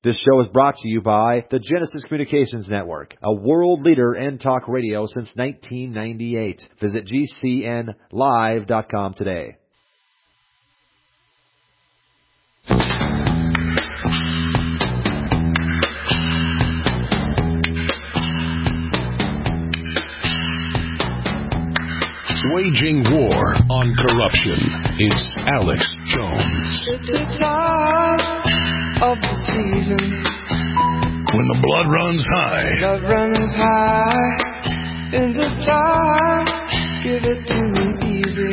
This show is brought to you by the Genesis Communications Network, a world leader in talk radio since 1998. Visit GCNlive.com today. Waging war on corruption. It's Alex Jones. It's the time of the season when the blood runs high. Blood runs high. In the time, give it to me easy.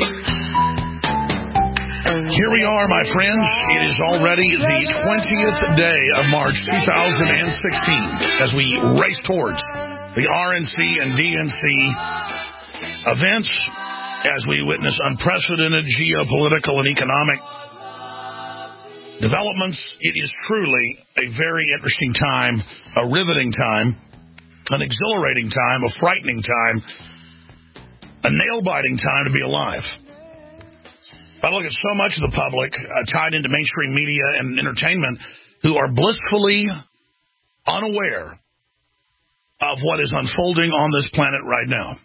Here we are, my friends. It is already the 20th day of March 2016 as we race towards the RNC and DNC events, as we witness unprecedented geopolitical and economic developments. It is truly a very interesting time, a riveting time, an exhilarating time, a frightening time, a nail-biting time to be alive. I look at so much of the public tied into mainstream media and entertainment who are blissfully unaware of what is unfolding on this planet right now.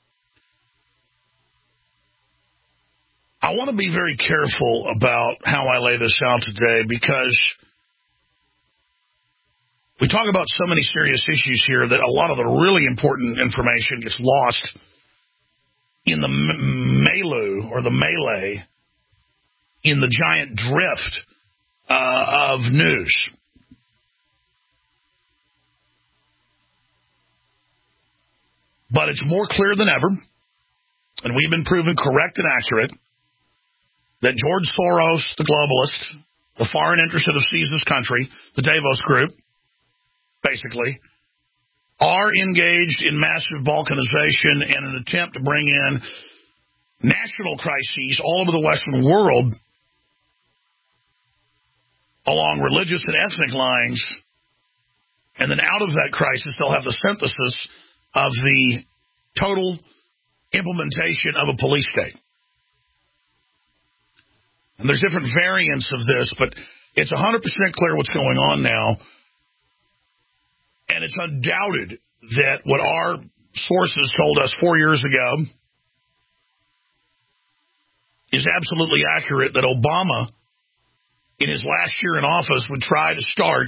I want to be very careful about how I lay this out today because we talk about so many serious issues here that a lot of the really important information gets lost in the melee, in the giant drift of news. But it's more clear than ever, and we've been proven correct and accurate, that George Soros, the globalist, the foreign interest that sees this country, the Davos Group, basically, are engaged in massive balkanization and an attempt to bring in national crises all over the Western world along religious and ethnic lines, and then out of that crisis, they'll have the synthesis of the total implementation of a police state. And there's different variants of this, but it's 100% clear what's going on now. And it's undoubted that what our sources told us 4 years ago is absolutely accurate, that Obama, in his last year in office, would try to start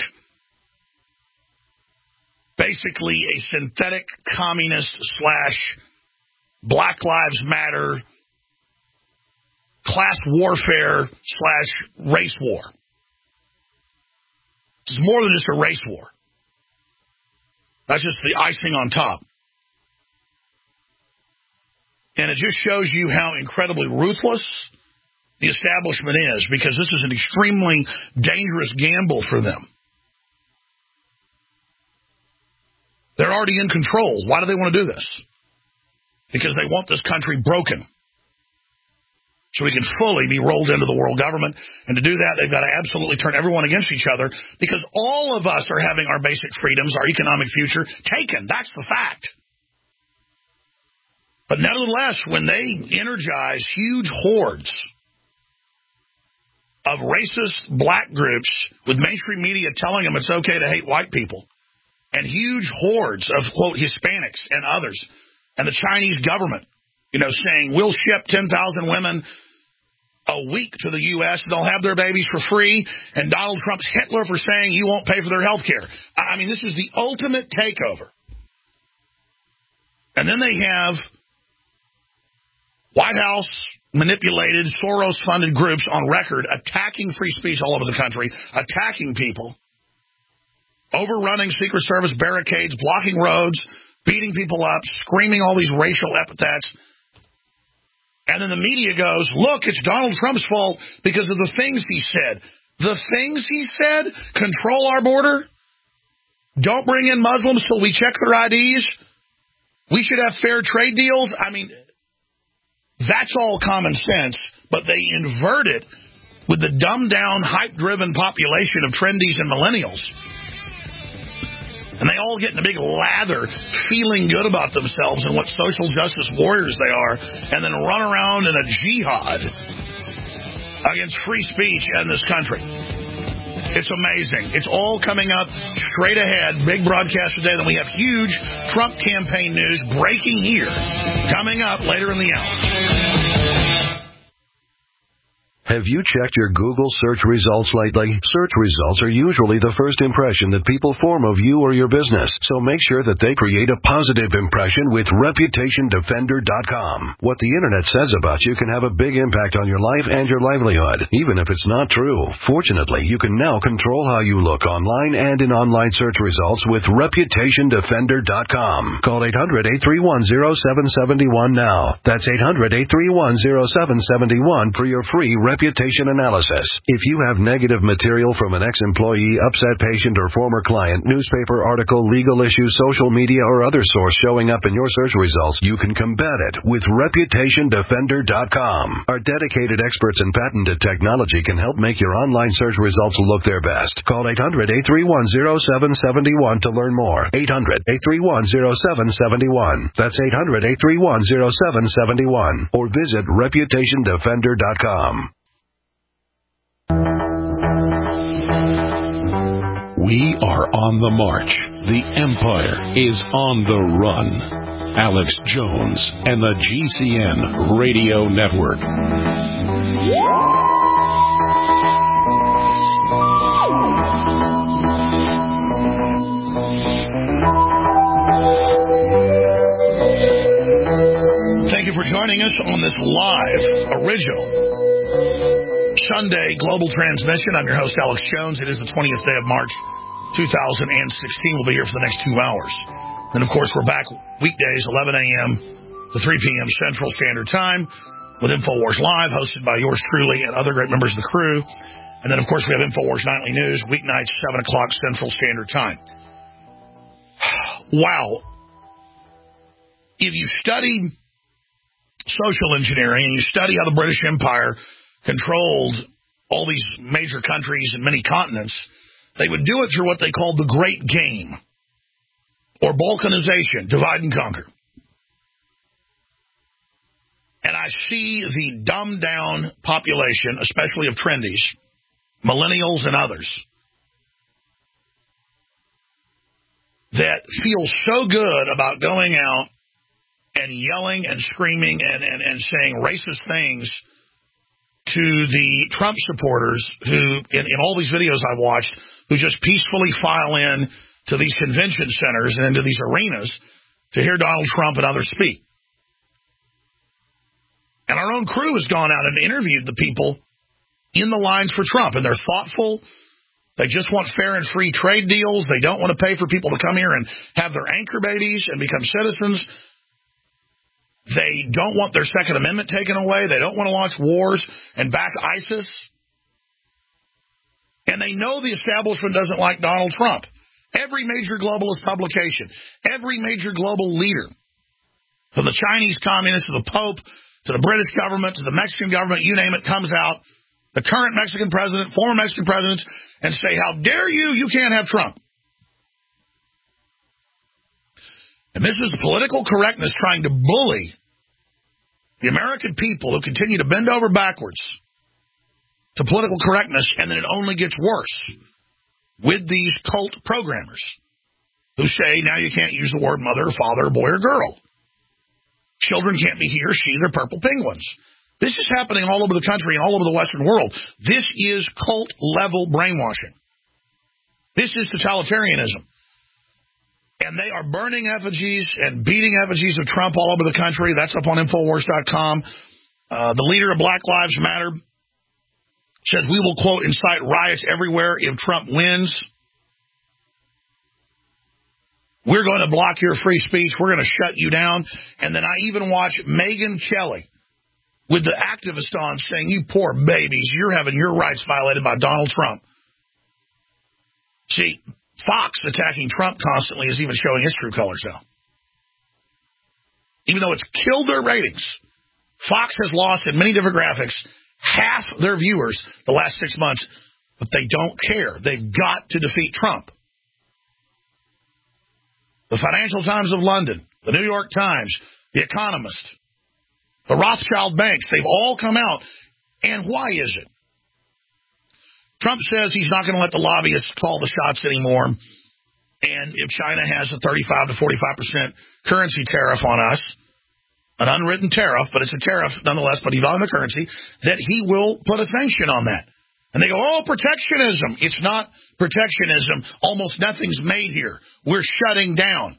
basically a synthetic communist / Black Lives Matter class warfare / race war. It's more than just a race war. That's just the icing on top. And it just shows you how incredibly ruthless the establishment is, because this is an extremely dangerous gamble for them. They're already in control. Why do they want to do this? Because they want this country broken, so we can fully be rolled into the world government. And to do that, they've got to absolutely turn everyone against each other, because all of us are having our basic freedoms, our economic future taken. That's the fact. But nevertheless, when they energize huge hordes of racist black groups with mainstream media telling them it's okay to hate white people, and huge hordes of, quote, Hispanics and others, and the Chinese government, saying we'll ship 10,000 women a week to the U.S. They'll have their babies for free, and Donald Trump's Hitler for saying you won't pay for their health care. I mean, this is the ultimate takeover. And then they have White House manipulated, Soros-funded groups on record attacking free speech all over the country, attacking people, overrunning Secret Service barricades, blocking roads, beating people up, screaming all these racial epithets. And then the media goes, look, it's Donald Trump's fault because of the things he said. The things he said? Control our border? Don't bring in Muslims till we check their IDs? We should have fair trade deals? I mean, that's all common sense, but they invert it with the dumbed-down, hype-driven population of trendies and millennials. And they all get in a big lather, feeling good about themselves and what social justice warriors they are, and then run around in a jihad against free speech in this country. It's amazing. It's all coming up straight ahead. Big broadcast today. Then we have huge Trump campaign news breaking here. Coming up later in the hour. Have you checked your Google search results lately? Search results are usually the first impression that people form of you or your business, so make sure that they create a positive impression with ReputationDefender.com. What the Internet says about you can have a big impact on your life and your livelihood, even if it's not true. Fortunately, you can now control how you look online and in online search results with ReputationDefender.com. Call 800-831-0771 now. That's 800-831-0771 for your free reputation analysis. If you have negative material from an ex-employee, upset patient, or former client, newspaper article, legal issue, social media, or other source showing up in your search results, you can combat it with ReputationDefender.com. Our dedicated experts in patented technology can help make your online search results look their best. Call 800-831-0771 to learn more. 800-831-0771. That's 800-831-0771. Or visit ReputationDefender.com. We are on the march. The empire is on the run. Alex Jones and the GCN Radio Network. Thank you for joining us on this live, original Sunday global transmission. I'm your host, Alex Jones. It is the 20th day of March, 2016. We'll be here for the next 2 hours. Then, of course, we're back weekdays, 11 a.m. to 3 p.m. Central Standard Time with InfoWars Live, hosted by yours truly and other great members of the crew. And then, of course, we have InfoWars Nightly News, weeknights, 7 o'clock Central Standard Time. Wow. If you study social engineering and you study how the British Empire controlled all these major countries and many continents, they would do it through what they called the Great Game, or balkanization, divide and conquer. And I see the dumbed-down population, especially of trendies, millennials and others, that feel so good about going out and yelling and screaming and saying racist things to the Trump supporters who, in all these videos I've watched, who just peacefully file in to these convention centers and into these arenas to hear Donald Trump and others speak. And our own crew has gone out and interviewed the people in the lines for Trump, and they're thoughtful. They just want fair and free trade deals. They don't want to pay for people to come here and have their anchor babies and become citizens. They don't want their Second Amendment taken away. They don't want to launch wars and back ISIS. And they know the establishment doesn't like Donald Trump. Every major globalist publication, every major global leader, from the Chinese communists to the Pope, to the British government, to the Mexican government, you name it, comes out, the current Mexican president, former Mexican presidents, and say, how dare you, you can't have Trump. And this is political correctness trying to bully the American people who continue to bend over backwards to political correctness, and then it only gets worse with these cult programmers who say now you can't use the word mother, father, boy, or girl. Children can't be he or she, they're purple penguins. This is happening all over the country and all over the Western world. This is cult-level brainwashing. This is totalitarianism. And they are burning effigies and beating effigies of Trump all over the country. That's up on Infowars.com. The leader of Black Lives Matter says we will, quote, incite riots everywhere if Trump wins. We're going to block your free speech. We're going to shut you down. And then I even watch Megyn Kelly with the activist on saying, you poor babies, you're having your rights violated by Donald Trump. See, Fox attacking Trump constantly is even showing his true colors now. Even though it's killed their ratings, Fox has lost in many demographics half their viewers the last 6 months, but they don't care. They've got to defeat Trump. The Financial Times of London, the New York Times, The Economist, the Rothschild banks, they've all come out. And why is it? Trump says he's not going to let the lobbyists call the shots anymore. And if China has a 35 to 45% currency tariff on us, an unwritten tariff, but it's a tariff nonetheless, but he's on the currency, that he will put a sanction on that. And they go, oh, protectionism. It's not protectionism. Almost nothing's made here. We're shutting down.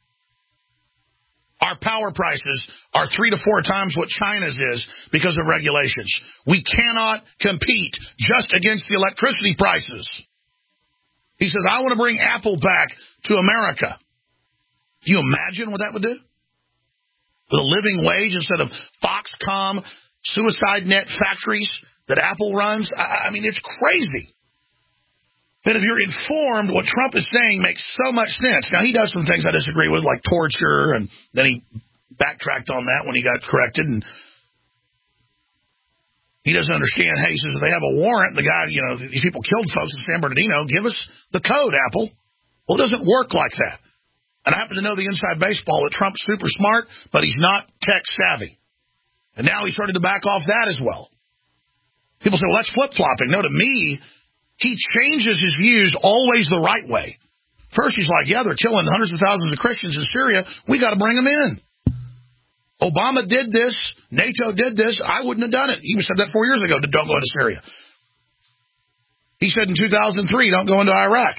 Our power prices are 3 to 4 times what China's is because of regulations. We cannot compete just against the electricity prices. He says, I want to bring Apple back to America. Do you imagine what that would do? With a living wage instead of Foxconn, suicide net factories that Apple runs? I mean, it's crazy. That if you're informed, what Trump is saying makes so much sense. Now, he does some things I disagree with, like torture, and then he backtracked on that when he got corrected. And he doesn't understand. Hey, he says, if they have a warrant, the guy, these people killed folks in San Bernardino, give us the code, Apple. Well, it doesn't work like that. And I happen to know the inside baseball that Trump's super smart, but he's not tech savvy. And now he started to back off that as well. People say, well, that's flip-flopping. No, to me, he changes his views always the right way. First, he's like, yeah, they're killing hundreds of thousands of Christians in Syria. We got to bring them in. Obama did this. NATO did this. I wouldn't have done it. He said that 4 years ago, don't go into Syria. He said in 2003, don't go into Iraq.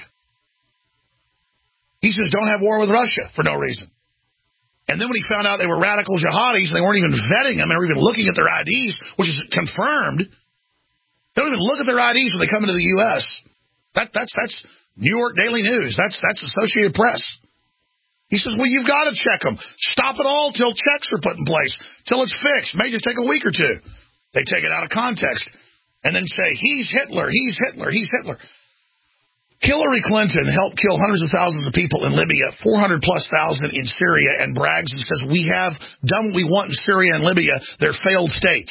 He says, don't have war with Russia for no reason. And then when he found out they were radical jihadis, and they weren't even vetting them, they were even looking at their IDs, which is confirmed. They don't even look at their IDs when they come into the U.S. That's New York Daily News. That's Associated Press. He says, well, you've got to check them. Stop it all till checks are put in place, till it's fixed. May just take a week or two. They take it out of context and then say, he's Hitler, he's Hitler, he's Hitler. Hillary Clinton helped kill hundreds of thousands of people in Libya, 400-plus thousand in Syria, and brags and says, we have done what we want in Syria and Libya. They're failed states.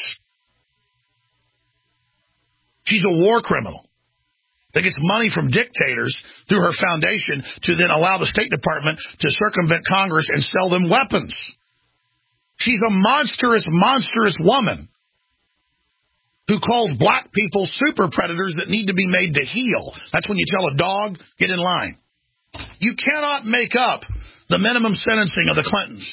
She's a war criminal that gets money from dictators through her foundation to then allow the State Department to circumvent Congress and sell them weapons. She's a monstrous, monstrous woman who calls black people super predators that need to be made to heal. That's when you tell a dog, get in line. You cannot make up the minimum sentencing of the Clintons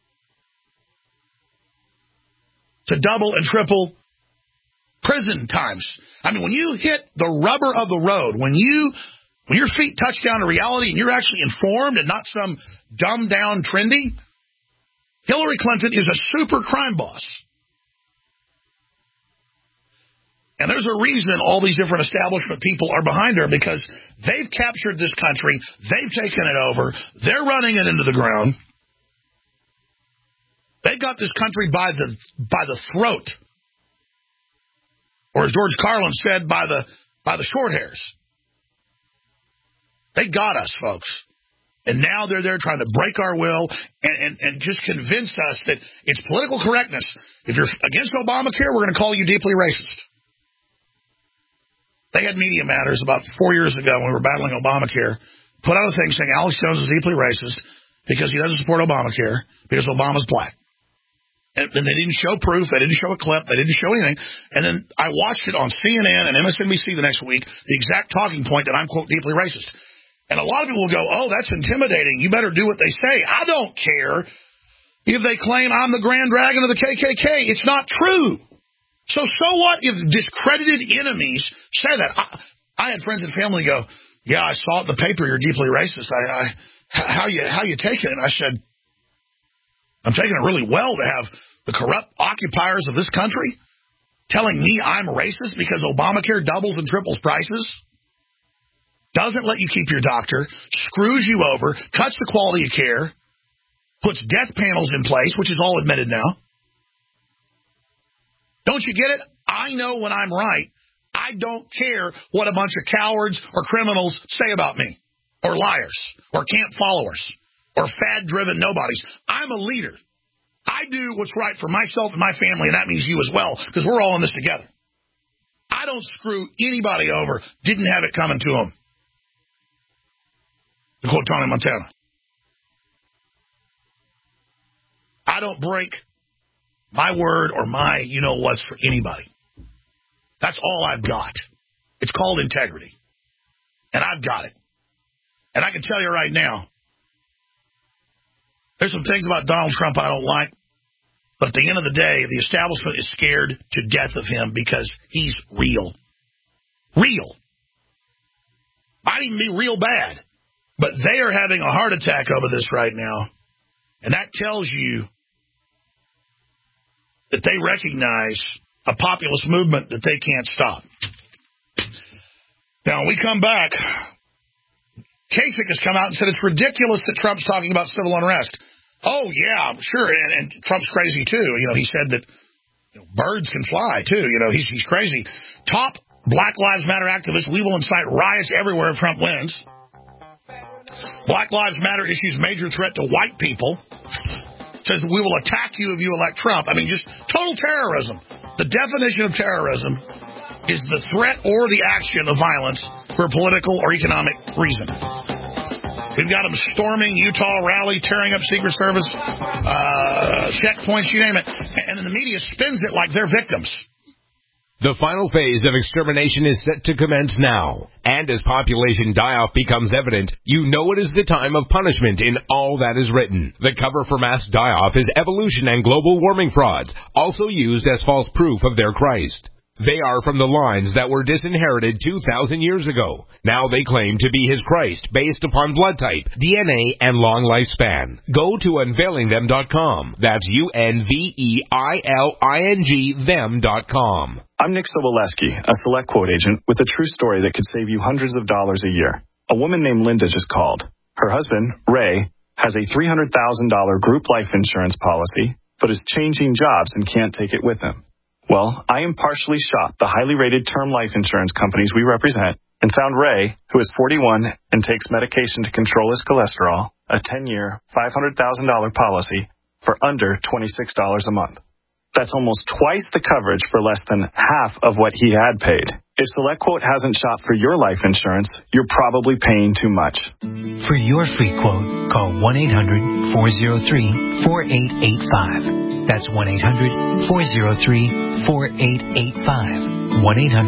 to double and triple prison times. I mean, when you hit the rubber of the road, when your feet touch down to reality and you're actually informed and not some dumbed down trendy, Hillary Clinton is a super crime boss. And there's a reason all these different establishment people are behind her, because they've captured this country. They've taken it over. They're running it into the ground. They've got this country by the throat. Or as George Carlin said, by the short hairs. They got us, folks. And now they're there trying to break our will and just convince us that it's political correctness. If you're against Obamacare, we're going to call you deeply racist. They had Media Matters about 4 years ago when we were battling Obamacare, put out a thing saying Alex Jones is deeply racist because he doesn't support Obamacare because Obama's black. And they didn't show proof. They didn't show a clip. They didn't show anything. And then I watched it on CNN and MSNBC the next week, the exact talking point that I'm, quote, deeply racist. And a lot of people will go, oh, that's intimidating. You better do what they say. I don't care if they claim I'm the Grand Dragon of the KKK. It's not true. So what if discredited enemies say that? I had friends and family go, yeah, I saw it in the paper. You're deeply racist. How you taking it? And I said, I'm taking it really well to have the corrupt occupiers of this country telling me I'm racist because Obamacare doubles and triples prices, doesn't let you keep your doctor, screws you over, cuts the quality of care, puts death panels in place, which is all admitted now. Don't you get it? I know when I'm right. I don't care what a bunch of cowards or criminals say about me, or liars, or camp followers, or fad-driven nobodies. I'm a leader. I do what's right for myself and my family, and that means you as well, because we're all in this together. I don't screw anybody over. Didn't have it coming to them. To quote Tony Montana. I don't break my word or my you-know-what's for anybody. That's all I've got. It's called integrity. And I've got it. And I can tell you right now, there's some things about Donald Trump I don't like. But at the end of the day, the establishment is scared to death of him because he's real. Real. Might even be real bad. But they are having a heart attack over this right now. And that tells you that they recognize a populist movement that they can't stop. Now, when we come back, Kasich has come out and said it's ridiculous that Trump's talking about civil unrest. Oh, yeah, sure, and Trump's crazy, too. He said that birds can fly, too. He's crazy. Top Black Lives Matter activist, we will incite riots everywhere if Trump wins. Black Lives Matter issues major threat to white people. Says we will attack you if you elect Trump. I mean, just total terrorism. The definition of terrorism is the threat or the action of violence for a political or economic reason. We've got them storming Utah rally, tearing up Secret Service checkpoints, you name it. And then the media spins it like they're victims. The final phase of extermination is set to commence now. And as population die-off becomes evident, you know it is the time of punishment in all that is written. The cover for mass die-off is evolution and global warming frauds, also used as false proof of their Christ. They are from the lines that were disinherited 2,000 years ago. Now they claim to be his Christ based upon blood type, DNA, and long lifespan. Go to unveilingthem.com. That's UNVEILING them.com. I'm Nick Soboleski, a Select Quote agent with a true story that could save you hundreds of dollars a year. A woman named Linda just called. Her husband, Ray, has a $300,000 group life insurance policy, but is changing jobs and can't take it with him. Well, I impartially shopped the highly rated term life insurance companies we represent and found Ray, who is 41 and takes medication to control his cholesterol, a 10-year, $500,000 policy for under $26 a month. That's almost twice the coverage for less than half of what he had paid. If SelectQuote hasn't shopped for your life insurance, you're probably paying too much. For your free quote, call 1-800-403-4885. That's 1-800-403-4885.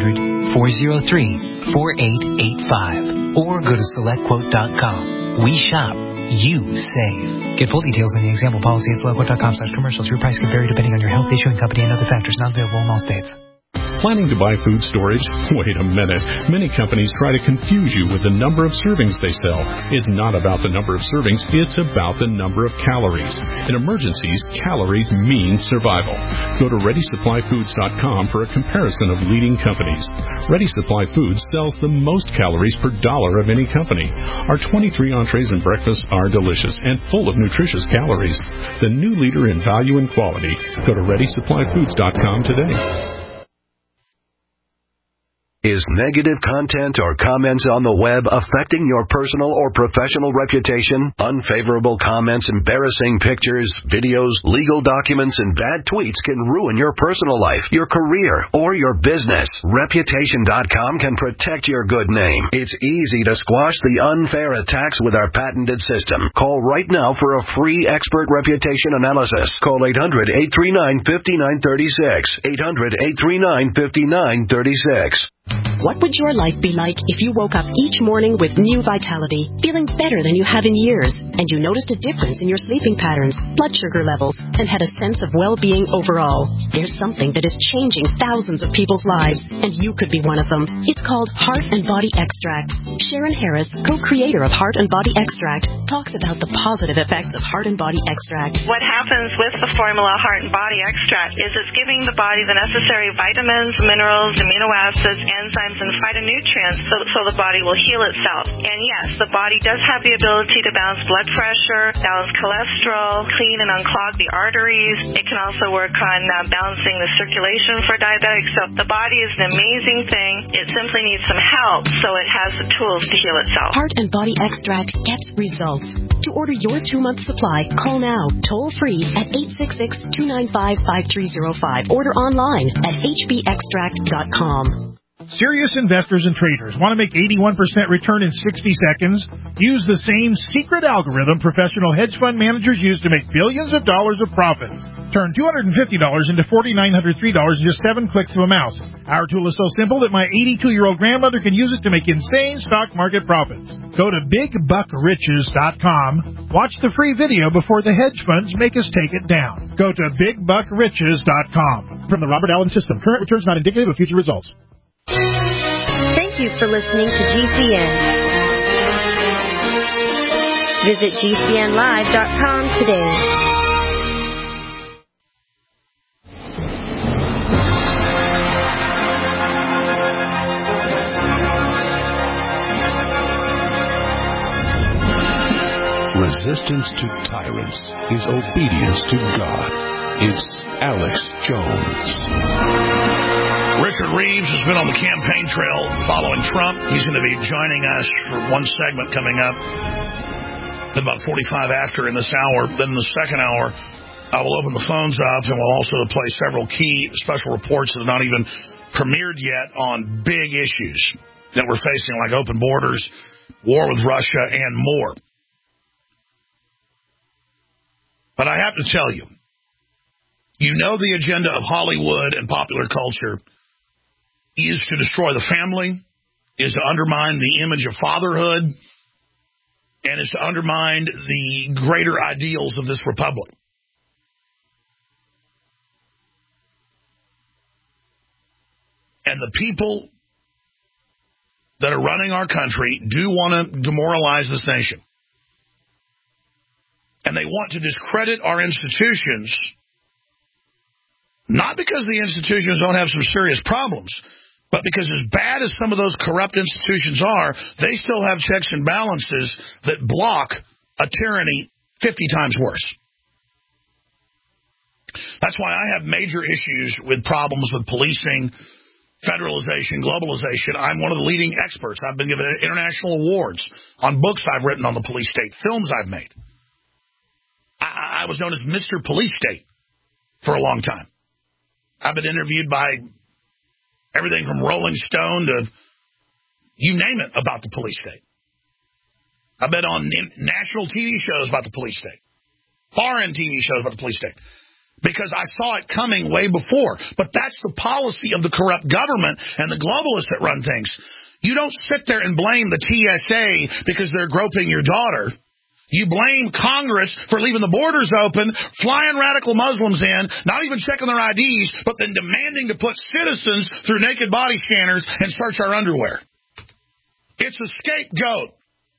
1-800-403-4885. Or go to SelectQuote.com. We shop. You save. Get full details in the example policy at SelectQuote.com/commercials. Your price can vary depending on your health, issuing company, and other factors not available in all states. Planning to buy food storage? Wait a minute. Many companies try to confuse you with the number of servings they sell. It's not about the number of servings, it's about the number of calories. In emergencies, calories mean survival. Go to ReadySupplyFoods.com for a comparison of leading companies. Ready Supply Foods sells the most calories per dollar of any company. Our 23 entrees and breakfasts are delicious and full of nutritious calories. The new leader in value and quality. Go to ReadySupplyFoods.com today. Is negative content or comments on the web affecting your personal or professional reputation? Unfavorable comments, embarrassing pictures, videos, legal documents, and bad tweets can ruin your personal life, your career, or your business. Reputation.com can protect your good name. It's easy to squash the unfair attacks with our patented system. Call right now for a free expert reputation analysis. Call 800-839-5936. 800-839-5936. What would your life be like if you woke up each morning with new vitality, feeling better than you have in years, and you noticed a difference in your sleeping patterns, blood sugar levels, and had a sense of well-being overall? There's something that is changing thousands of people's lives, and you could be one of them. It's called Heart and Body Extract. Sharon Harris, co-creator of Heart and Body Extract, talks about the positive effects of Heart and Body Extract. What happens with the formula Heart and Body Extract is it's giving the body the necessary vitamins, minerals, amino acids, enzymes, and phytonutrients so the body will heal itself. And yes, the body does have the ability to balance blood pressure, balance cholesterol, clean and unclog the arteries. It can also work on balancing the circulation for diabetics. So the body is an amazing thing. It simply needs some help so it has the tools to heal itself. Heart and Body Extract gets results. To order your 2-month supply, call now, toll free at 866-295-5305. Order online at hbextract.com. Serious investors and traders want to make 81% return in 60 seconds? Use the same secret algorithm professional hedge fund managers use to make billions of dollars of profits. Turn $250 into $4,903 in just 7 clicks of a mouse. Our tool is so simple that my 82-year-old grandmother can use it to make insane stock market profits. Go to BigBuckRiches.com. Watch the free video before the hedge funds make us take it down. Go to BigBuckRiches.com. From the Robert Allen System, current returns not indicative of future results. Thank you for listening to GCN. Visit GCNlive.com today. Resistance to tyrants is obedience to God. It's Alex Jones. Richard Reeves has been on the campaign trail following Trump. He's going to be joining us for one segment coming up at about 45 after in this hour. Then in the second hour, I will open the phones up and we'll also play several key special reports that have not even premiered yet on big issues that we're facing, like open borders, war with Russia, and more. But I have to tell you, you know the agenda of Hollywood and popular culture is to destroy the family, is to undermine the image of fatherhood, and is to undermine the greater ideals of this republic. And the people that are running our country do want to demoralize this nation. And they want to discredit our institutions, not because the institutions don't have some serious problems, but because as bad as some of those corrupt institutions are, they still have checks and balances that block a tyranny 50 times worse. That's why I have major issues with problems with policing, federalization, globalization. I'm one of the leading experts. I've been given international awards on books I've written on the police state, films I've made. I was known as Mr. Police State for a long time. I've been interviewed by everything from Rolling Stone to you name it about the police state. I've been on national TV shows about the police state, foreign TV shows about the police state, because I saw it coming way before. But that's the policy of the corrupt government and the globalists that run things. You don't sit there and blame the TSA because they're groping your daughter. You blame Congress for leaving the borders open, flying radical Muslims in, not even checking their IDs, but then demanding to put citizens through naked body scanners and search our underwear. It's a scapegoat.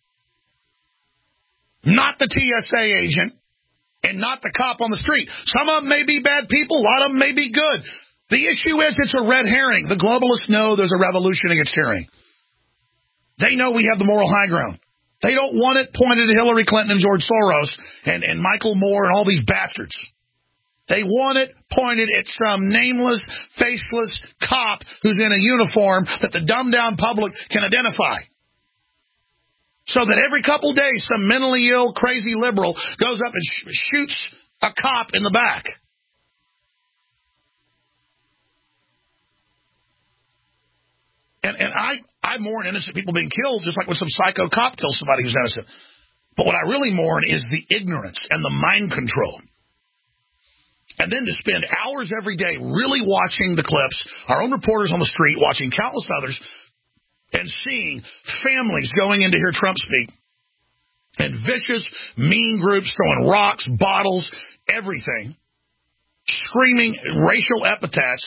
Not the TSA agent and not the cop on the street. Some of them may be bad people. A lot of them may be good. The issue is it's a red herring. The globalists know there's a revolution against tyranny. They know we have the moral high ground. They don't want it pointed at Hillary Clinton and George Soros and Michael Moore and all these bastards. They want it pointed at some nameless, faceless cop who's in a uniform that the dumbed-down public can identify. So that every couple days, some mentally ill, crazy liberal goes up and shoots a cop in the back. And I mourn innocent people being killed, just like when some psycho cop kills somebody who's innocent. But what I really mourn is the ignorance and the mind control. And then to spend hours every day really watching the clips, our own reporters on the street, watching countless others, and seeing families going in to hear Trump speak, and vicious, mean groups throwing rocks, bottles, everything, screaming racial epithets.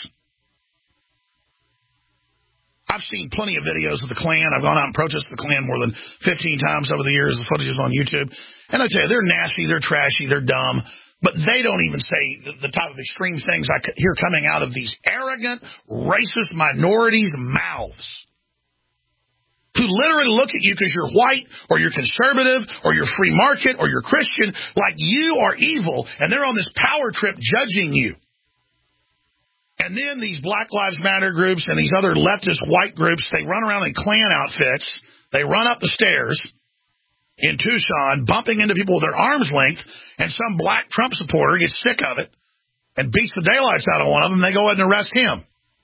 I've seen plenty of videos of the Klan. I've gone out and protested the Klan more than 15 times over the years. The footage is on YouTube. And I tell you, they're nasty, they're trashy, they're dumb. But they don't even say the type of extreme things I hear coming out of these arrogant, racist minorities' mouths, who literally look at you because you're white or you're conservative or you're free market or you're Christian like you are evil, and they're on this power trip judging you. And then these Black Lives Matter groups and these other leftist white groups, they run around in Klan outfits. They run up the stairs in Tucson, bumping into people with their arms length, and some black Trump supporter gets sick of it and beats the daylights out of one of them, and they go ahead and arrest him.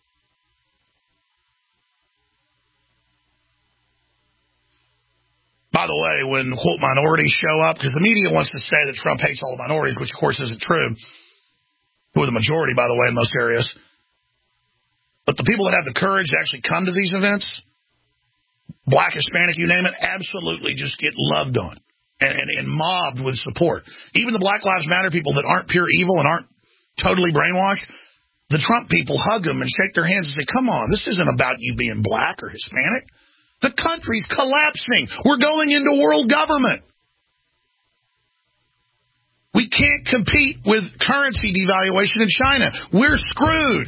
By the way, when, quote, minorities show up, because the media wants to say that Trump hates all the minorities, which, of course, isn't true. who are the majority, by the way, in most areas. But the people that have the courage to actually come to these events, Black, Hispanic, you name it, absolutely just get loved on and mobbed with support. Even the Black Lives Matter people that aren't pure evil and aren't totally brainwashed, the Trump people hug them and shake their hands and say, come on, this isn't about you being Black or Hispanic. The country's collapsing. We're going into world government. We can't compete with currency devaluation in China. We're screwed.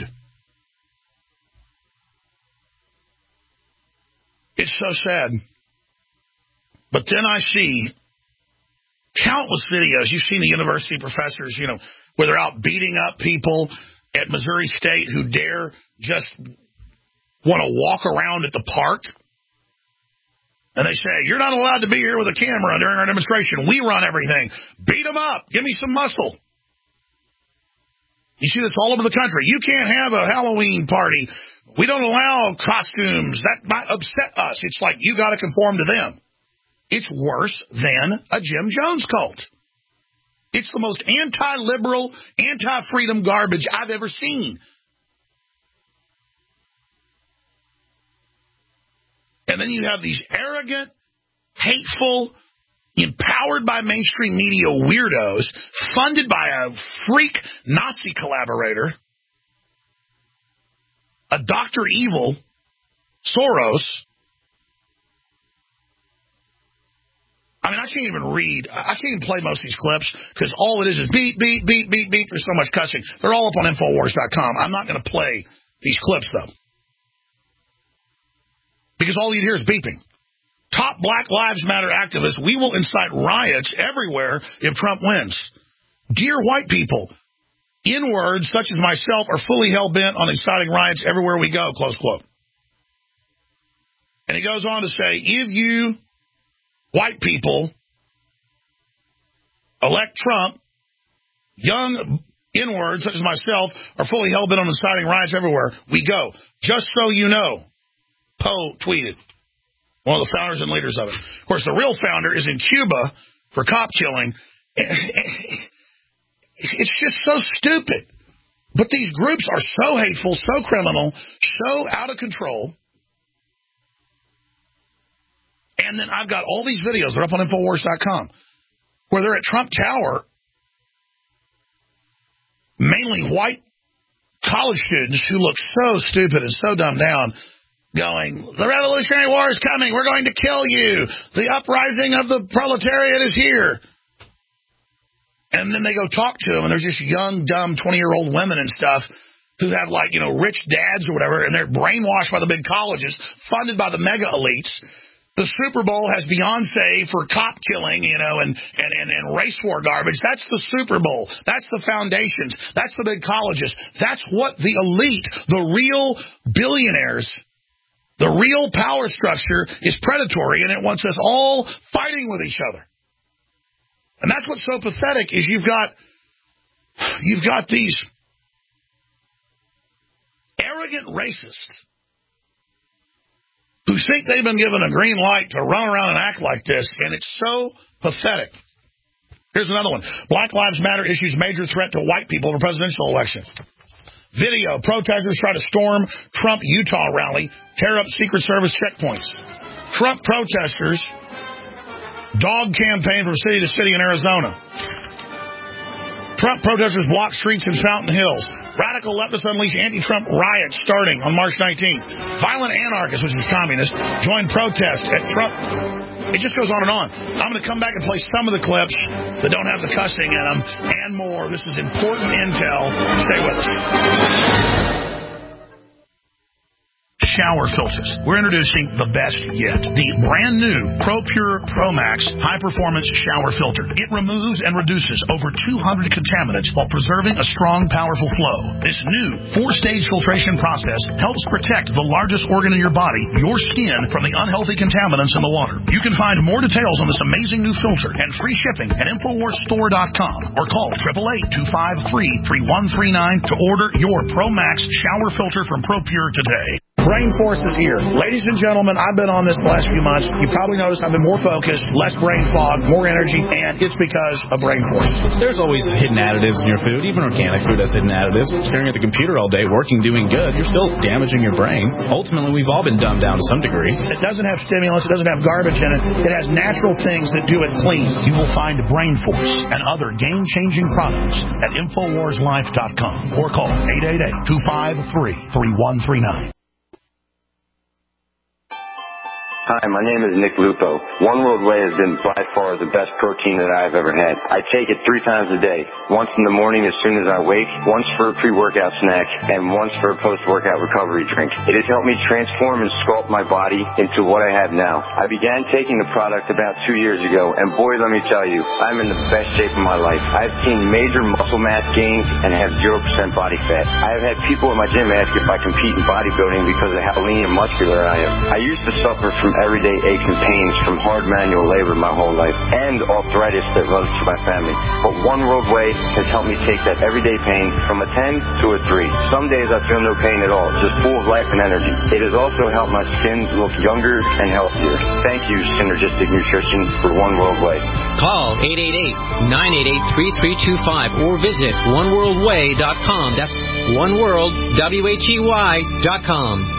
It's so sad. But then I see countless videos. You've seen the university professors, where they're out beating up people at Missouri State who dare just want to walk around at the park. And they say, you're not allowed to be here with a camera during our demonstration. We run everything. Beat them up. Give me some muscle. You see this all over the country. You can't have a Halloween party. We don't allow costumes. That might upset us. It's like you got to conform to them. It's worse than a Jim Jones cult. It's the most anti-liberal, anti-freedom garbage I've ever seen. And then you have these arrogant, hateful, empowered by mainstream media weirdos, funded by a freak Nazi collaborator, a Dr. Evil, Soros. I mean, I can't even read. I can't even play most of these clips because all it is beep, beep, beep, beep, beep. There's so much cussing. They're all up on Infowars.com. I'm not going to play these clips, though, because all you'd hear is beeping. Top Black Lives Matter activists, we will incite riots everywhere if Trump wins. Dear white people, N-words such as myself are fully hell-bent on inciting riots everywhere we go, close quote. And he goes on to say, if you white people elect Trump, young N-words such as myself are fully hell-bent on inciting riots everywhere we go. Just so you know, Poe tweeted, one of the founders and leaders of it. Of course, the real founder is in Cuba for cop killing. It's just so stupid. But these groups are so hateful, so criminal, so out of control. And then I've got all these videos. They're up on Infowars.com where they're at Trump Tower, mainly white college students who look so stupid and so dumbed down, going, the Revolutionary War is coming. We're going to kill you. The uprising of the proletariat is here. And then they go talk to them, and there's just young, dumb 20-year-old women and stuff who have, rich dads or whatever, and they're brainwashed by the big colleges, funded by the mega elites. The Super Bowl has Beyonce for cop killing, and race war garbage. That's the Super Bowl. That's the foundations. That's the big colleges. That's what the elite, the real billionaires, the real power structure is predatory, and it wants us all fighting with each other. And that's what's so pathetic is you've got these arrogant racists who think they've been given a green light to run around and act like this, and it's so pathetic. Here's another one. Black Lives Matter issues major threat to white people for presidential election. Video. Protesters try to storm Trump Utah rally, tear up Secret Service checkpoints. Trump protesters dog campaign from city to city in Arizona. Trump protesters block streets in Fountain Hills. Radical leftists unleash anti-Trump riots starting on March 19th. Violent anarchists, which is communists, join protest at Trump. It just goes on and on. I'm going to come back and play some of the clips that don't have the cussing in them and more. This is important intel. Stay with us. Shower filters. We're introducing the best yet. The brand new ProPure ProMax high-performance shower filter. It removes and reduces over 200 contaminants while preserving a strong, powerful flow. This new 4-stage filtration process helps protect the largest organ in your body, your skin, from the unhealthy contaminants in the water. You can find more details on this amazing new filter and free shipping at InfoWarsStore.com or call 888-253-3139 to order your ProMax shower filter from ProPure today. Brain Force is here. Ladies and gentlemen, I've been on this the last few months. You probably noticed I've been more focused, less brain fog, more energy, and it's because of Brain Force. There's always hidden additives in your food. Even organic food has hidden additives. Staring at the computer all day, working, doing good, you're still damaging your brain. Ultimately, we've all been dumbed down to some degree. It doesn't have stimulants. It doesn't have garbage in it. It has natural things that do it clean. You will find Brain Force and other game-changing products at InfoWarsLife.com or call 888-253-3139. Hi, my name is Nick Lupo. One World Whey has been by far the best protein that I've ever had. I take it 3 times a day. Once in the morning as soon as I wake, once for a pre-workout snack, and once for a post-workout recovery drink. It has helped me transform and sculpt my body into what I have now. I began taking the product about 2 years ago, and boy, let me tell you, I'm in the best shape of my life. I've seen major muscle mass gains and have 0% body fat. I have had people at my gym ask if I compete in bodybuilding because of how lean and muscular I am. I used to suffer from everyday aches and pains from hard manual labor my whole life and arthritis that runs through my family. But One World Whey has helped me take that everyday pain from a 10 to a 3. Some days I feel no pain at all, just full of life and energy. It has also helped my skin look younger and healthier. Thank you, Synergistic Nutrition, for One World Whey. Call 888-988-3325 or visit oneworldwhey.com. That's oneworldwhey.com.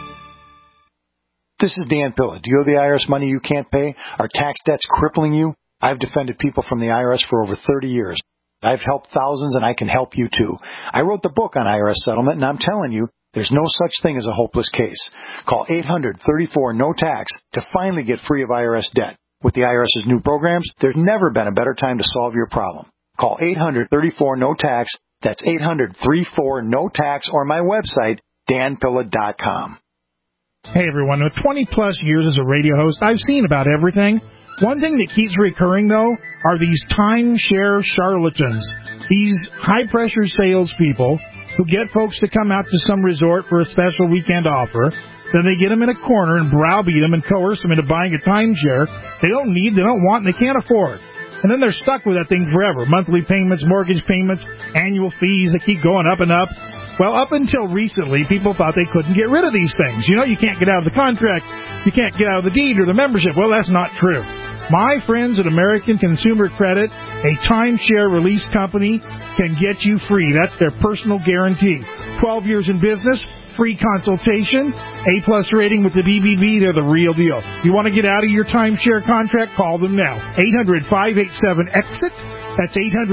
This is Dan Pilla. Do you owe the IRS money you can't pay? Are tax debts crippling you? I've defended people from the IRS for over 30 years. I've helped thousands, and I can help you too. I wrote the book on IRS settlement, and I'm telling you, there's no such thing as a hopeless case. Call 800-34-NO-TAX to finally get free of IRS debt. With the IRS's new programs, there's never been a better time to solve your problem. Call 800-34-NO-TAX. That's 800-34-NO-TAX, or my website, danpilla.com. Hey everyone, with 20-plus years as a radio host, I've seen about everything. One thing that keeps recurring, though, are these timeshare charlatans. These high-pressure salespeople who get folks to come out to some resort for a special weekend offer. Then they get them in a corner and browbeat them and coerce them into buying a timeshare they don't need, they don't want, and they can't afford. And then they're stuck with that thing forever. Monthly payments, mortgage payments, annual fees, they keep going up and up. Well, up until recently, people thought they couldn't get rid of these things. You know, you can't get out of the contract, you can't get out of the deed or the membership. Well, that's not true. My friends at American Consumer Credit, a timeshare release company, can get you free. That's their personal guarantee. 12 years in business, free consultation, A-plus rating with the BBB, they're the real deal. You want to get out of your timeshare contract? Call them now. 800-587-EXIT. That's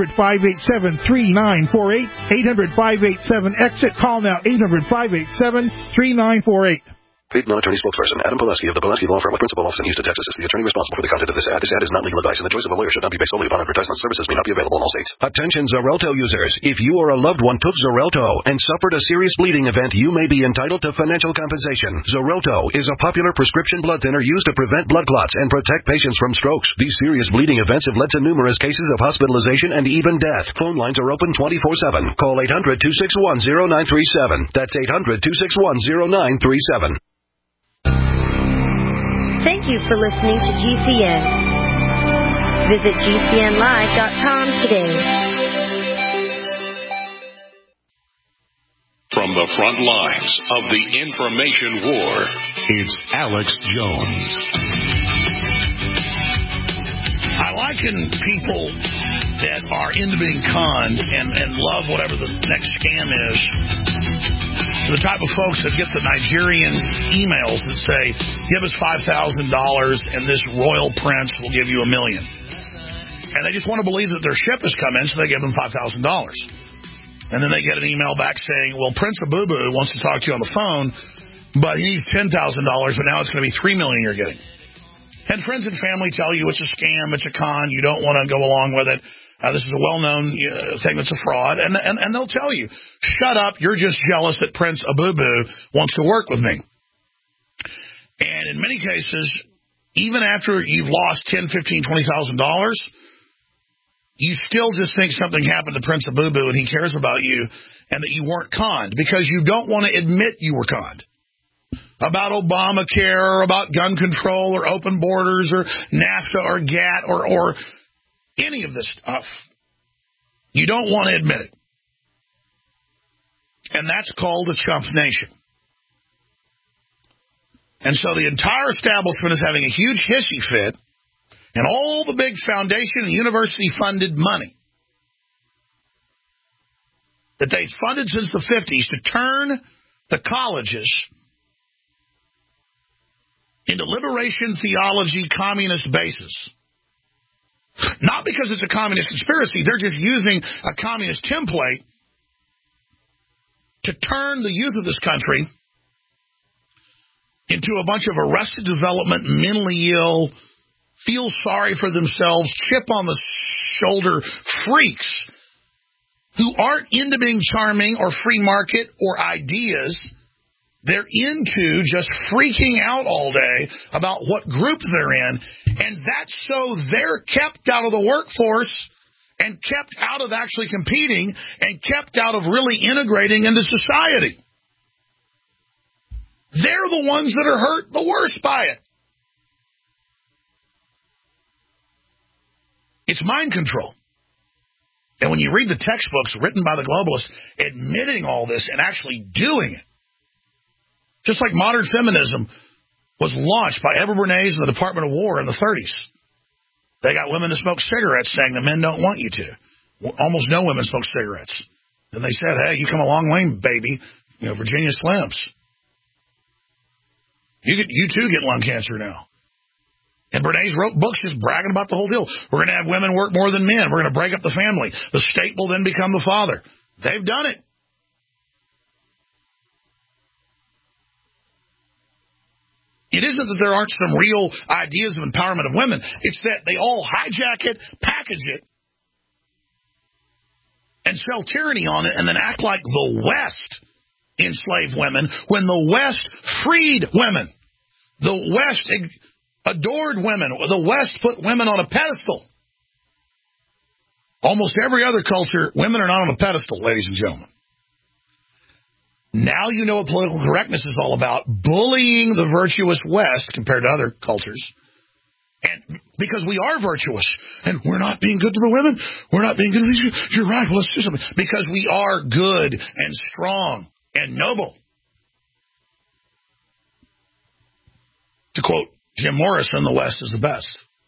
800-587-3948. 800-587-EXIT. Call now. 800-587-3948. Paid non-attorney spokesperson Adam Pileski of the Pileski Law Firm with principal office in Houston, Texas is the attorney responsible for the content of this ad. This ad is not legal advice, and the choice of a lawyer should not be based solely upon advertisement. Services may not be available in all states. Attention Xarelto users. If you or a loved one took Xarelto and suffered a serious bleeding event, you may be entitled to financial compensation. Xarelto is a popular prescription blood thinner used to prevent blood clots and protect patients from strokes. These serious bleeding events have led to numerous cases of hospitalization and even death. Phone lines are open 24/7. Call 800-261-0937. That's 800-261-0937. Thank you for listening to GCN. Visit GCNlive.com today. From the front lines of the information war, it's Alex Jones. I liken people that are into being conned and love whatever the next scam is to the type of folks that get the Nigerian emails that say, give us $5,000 and this royal prince will give you $1 million. And they just want to believe that their ship has come in, so they give them $5,000. And then they get an email back saying, well, Prince Abubu wants to talk to you on the phone, but he needs $10,000, but now it's going to be $3 million you're getting. And friends and family tell you it's a scam, it's a con, you don't want to go along with it. This is a well-known thing that's a fraud. And they'll tell you, shut up, you're just jealous that Prince Abubu wants to work with me. And in many cases, even after you've lost $10,000, $15,000, $20,000, you still just think something happened to Prince Abubu and he cares about you and that you weren't conned because you don't want to admit you were conned. About Obamacare or about gun control or open borders or NAFTA or GATT or any of this stuff. You don't want to admit it. And that's called a chump nation. And so the entire establishment is having a huge hissy fit, and all the big foundation and university-funded money that they've funded since the 50s to turn the colleges into liberation theology communist bases. Not because it's a communist conspiracy. They're just using a communist template to turn the youth of this country into a bunch of arrested development, mentally ill, feel sorry for themselves, chip on the shoulder freaks who aren't into being charming or free market or ideas. They're into just freaking out all day about what group they're in, and that's so they're kept out of the workforce and kept out of actually competing and kept out of really integrating into society. They're the ones that are hurt the worst by it. It's mind control. And when you read the textbooks written by the globalists admitting all this and actually doing it, just like modern feminism was launched by Edward Bernays and the Department of War in the 30s. They got women to smoke cigarettes saying the men don't want you to. Almost no women smoke cigarettes. And they said, hey, you come a long way, baby. You know, Virginia Slims. You too get lung cancer now. And Bernays wrote books just bragging about the whole deal. We're going to have women work more than men. We're going to break up the family. The state will then become the father. They've done it. It isn't that there aren't some real ideas of empowerment of women. It's that they all hijack it, package it, and sell tyranny on it, and then act like the West enslaved women when the West freed women. The West adored women. The West put women on a pedestal. Almost every other culture, women are not on a pedestal, ladies and gentlemen. Now you know what political correctness is all about, bullying the virtuous West compared to other cultures. And because we are virtuous, and we're not being good to the women, we're not being good to these. You're right, well, let's do something. Because we are good and strong and noble. To quote Jim Morrison, the West is the best.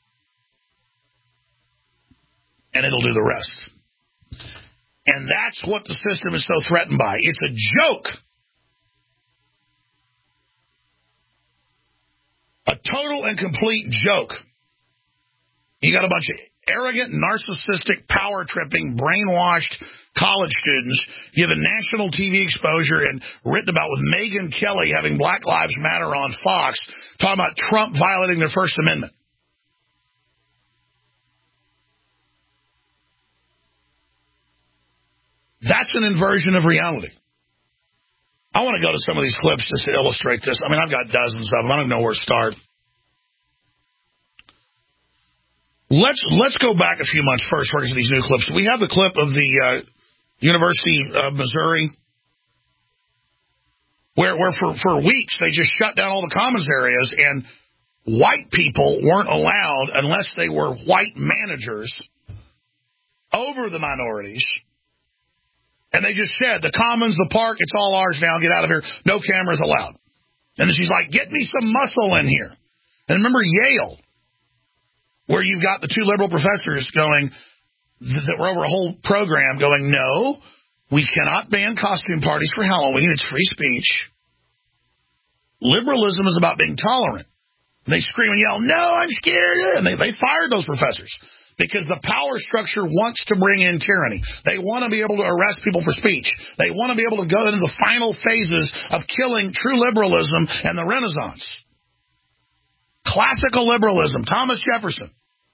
And it'll do the rest. And that's what the system is so threatened by. It's a joke. A total and complete joke. You got a bunch of arrogant, narcissistic, power-tripping, brainwashed college students given national TV exposure and written about with Megyn Kelly having Black Lives Matter on Fox, talking about Trump violating their First Amendment. That's an inversion of reality. I want to go to some of these clips just to illustrate this. I mean, I've got dozens of them. I don't know where to start. Let's go back a few months first for these new clips. We have the clip of the University of Missouri where for weeks they just shut down all the commons areas and white people weren't allowed unless they were white managers over the minorities. And they just said, the commons, the park, it's all ours now. Get out of here. No cameras allowed. And then she's like, get me some muscle in here. And remember Yale, where you've got the two liberal professors going, that were over a whole program going, no, we cannot ban costume parties for Halloween. It's free speech. Liberalism is about being tolerant. And they scream and yell, no, I'm scared. And they fired those professors. Because the power structure wants to bring in tyranny. They want to be able to arrest people for speech. They want to be able to go into the final phases of killing true liberalism and the Renaissance. Classical liberalism, Thomas Jefferson.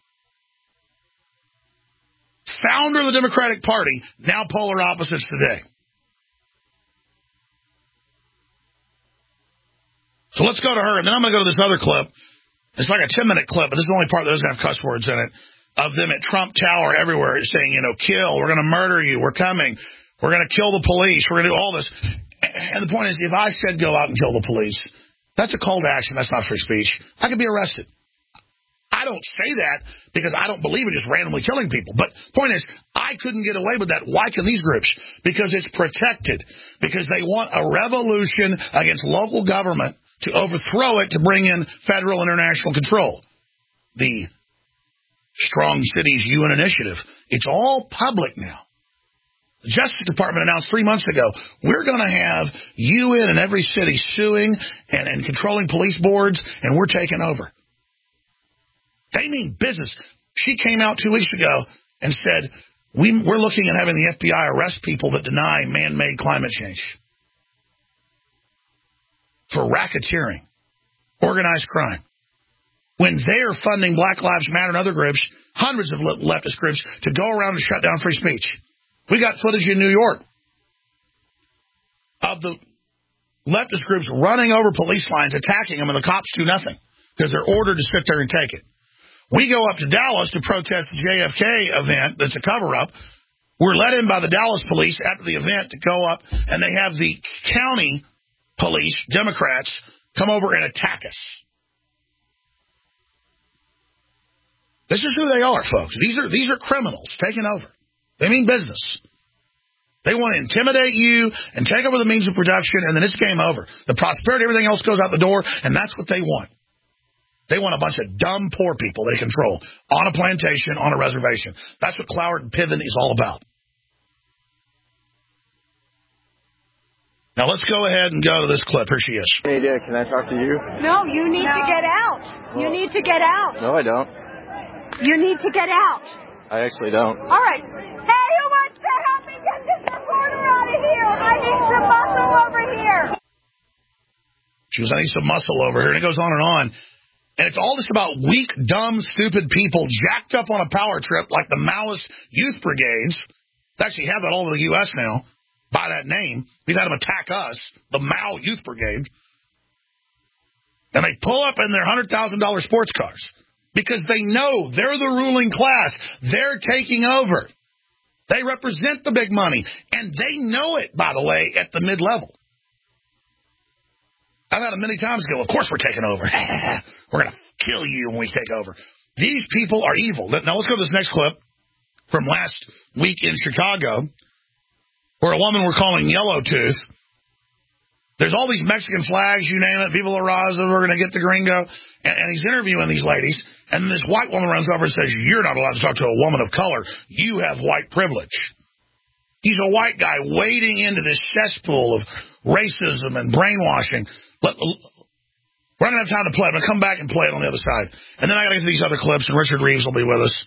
Founder of the Democratic Party, now polar opposites today. So let's go to her, and then I'm going to go to this other clip. It's like a 10-minute clip, but this is the only part that doesn't have cuss words in it. Of them at Trump Tower everywhere saying, kill, we're going to murder you, we're coming, we're going to kill the police, we're going to do all this. And the point is, if I said go out and kill the police, that's a call to action, that's not free speech. I could be arrested. I don't say that because I don't believe in just randomly killing people. But the point is, I couldn't get away with that. Why can these groups? Because it's protected. Because they want a revolution against local government to overthrow it to bring in federal and international control. The Strong Cities UN Initiative. It's all public now. The Justice Department announced 3 months ago, we're going to have UN in every city suing and controlling police boards, and we're taking over. They mean business. She came out 2 weeks ago and said, we're looking at having the FBI arrest people that deny man-made climate change for racketeering, organized crime. When they're funding Black Lives Matter and other groups, hundreds of leftist groups, to go around and shut down free speech. We got footage in New York of the leftist groups running over police lines, attacking them, and the cops do nothing because they're ordered to sit there and take it. We go up to Dallas to protest the JFK event that's a cover-up. We're let in by the Dallas police after the event to go up, and they have the county police, Democrats, come over and attack us. This is who they are, folks. These are criminals taking over. They mean business. They want to intimidate you and take over the means of production, and then it's game over. The prosperity, everything else goes out the door, and that's what they want. They want a bunch of dumb, poor people they control on a plantation, on a reservation. That's what Cloward and Piven is all about. Now, let's go ahead and go to this clip. Here she is. Hey, Dick, can I talk to you? No, you need to get out. You need to get out. No, I don't. You need to get out. I actually don't. All right. Hey, who wants to help me get this reporter out of here? I need some muscle over here. She was, I need some muscle over here. And it goes on and on. And it's all just about weak, dumb, stupid people jacked up on a power trip like the Maoist youth brigades. They actually have that all over the U.S. now by that name. We've had them attack us, the Mao Youth Brigade. And they pull up in their $100,000 sports cars because they know they're the ruling class. They're taking over. They represent the big money. And they know it, by the way, at the mid-level. I've had it many times ago. Of course we're taking over. We're going to kill you when we take over. These people are evil. Now let's go to this next clip from last week in Chicago where a woman we're calling Yellow Tooth. There's all these Mexican flags, you name it. Viva la Raza, we're going to get the gringo. And he's interviewing these ladies. And this white woman runs over and says, you're not allowed to talk to a woman of color. You have white privilege. He's a white guy wading into this cesspool of racism and brainwashing. But we're not going to have time to play it. I'm going to come back and play it on the other side. And then I got to get to these other clips, and Richard Reeves will be with us.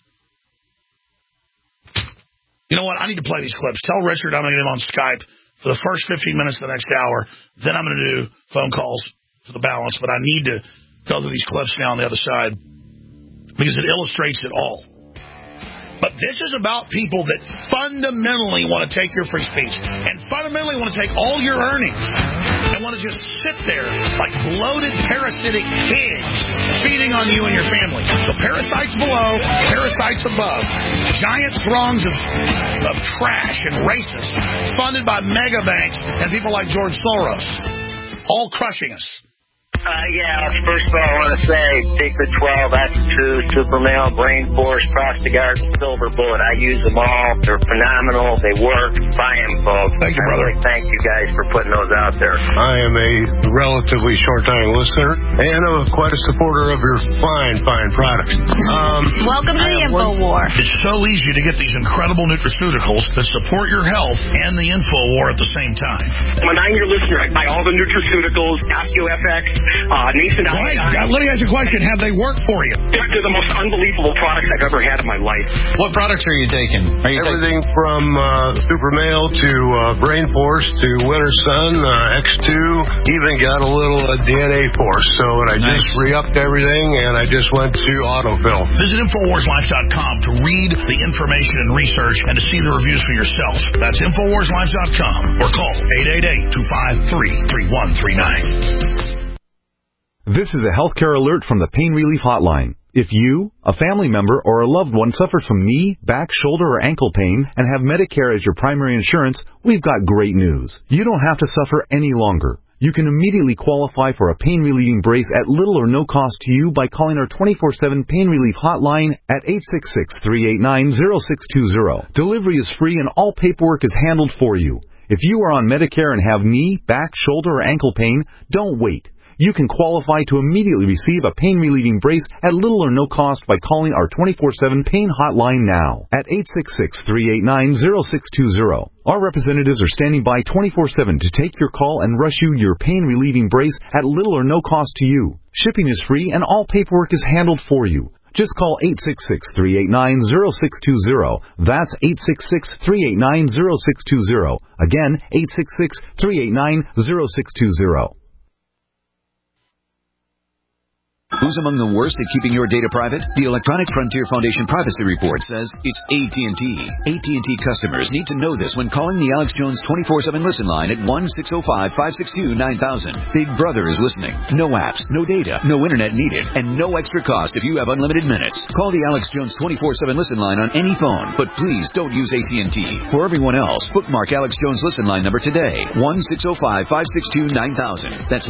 You know what? I need to play these clips. Tell Richard I'm going to get him on Skype for the first 15 minutes of the next hour. Then I'm going to do phone calls for the balance. But I need to go through these clips now on the other side because it illustrates it all. But this is about people that fundamentally want to take your free speech and fundamentally want to take all your earnings and want to just sit there like bloated parasitic pigs feeding on you and your family. So parasites below, parasites above, giant throngs of trash and racists funded by mega banks and people like George Soros, all crushing us. First of all, I want to say Secret 12, X2, Super Male, Brain Force, Prostagard, Silver Bullet. I use them all. They're phenomenal. They work. Buy them, folks. Thank you, brother. Thank you guys for putting those out there. I am a relatively short-time listener, and I'm quite a supporter of your fine products. Welcome to the InfoWar. It's so easy to get these incredible nutraceuticals that support your health and the InfoWar at the same time. I'm a 9-year listener. I buy all the nutraceuticals, OsteoFX, Nascent Iodine. Let me ask you a question. Have they worked for you? They're the most unbelievable products I've ever had in my life. What products are you taking? Everything from Super Male to Brain Force to Winter Sun, X2, even got a little DNA Force. So I just re-upped everything, and I just went to autofill. Visit InfoWarsLife.com to read the information and research and to see the reviews for yourself. That's InfoWarsLife.com or call 888-253-3139. This is a healthcare alert from the Pain Relief Hotline. If you, a family member, or a loved one suffers from knee, back, shoulder, or ankle pain and have Medicare as your primary insurance, we've got great news. You don't have to suffer any longer. You can immediately qualify for a pain-relieving brace at little or no cost to you by calling our 24/7 Pain Relief Hotline at 866-389-0620. Delivery is free and all paperwork is handled for you. If you are on Medicare and have knee, back, shoulder, or ankle pain, don't wait. you can qualify to immediately receive a pain-relieving brace at little or no cost by calling our 24/7 pain hotline now at 866-389-0620. Our representatives are standing by 24/7 to take your call and rush you your pain-relieving brace at little or no cost to you. Shipping is free and all paperwork is handled for you. Just call 866-389-0620. That's 866-389-0620. Again, 866-389-0620. Who's among the worst at keeping your data private? The Electronic Frontier Foundation Privacy Report says it's AT&T. AT&T customers need to know this when calling the Alex Jones 24/7 listen line at 1-605-562-9000. Big Brother is listening. No apps, no data, no internet needed, and no extra cost if you have unlimited minutes. Call the Alex Jones 24/7 listen line on any phone, but please don't use AT&T. For everyone else, bookmark Alex Jones listen line number today. 1-605-562-9000. That's